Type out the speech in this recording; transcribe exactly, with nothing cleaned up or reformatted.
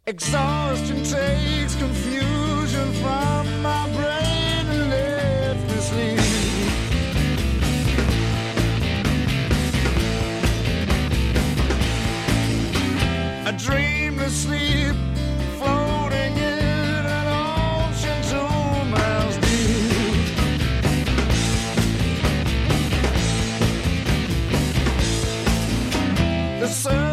Exhaustion takes confusion from my brain and lets me sleep. A dreamless sleep, floating in an ocean two miles deep. The sun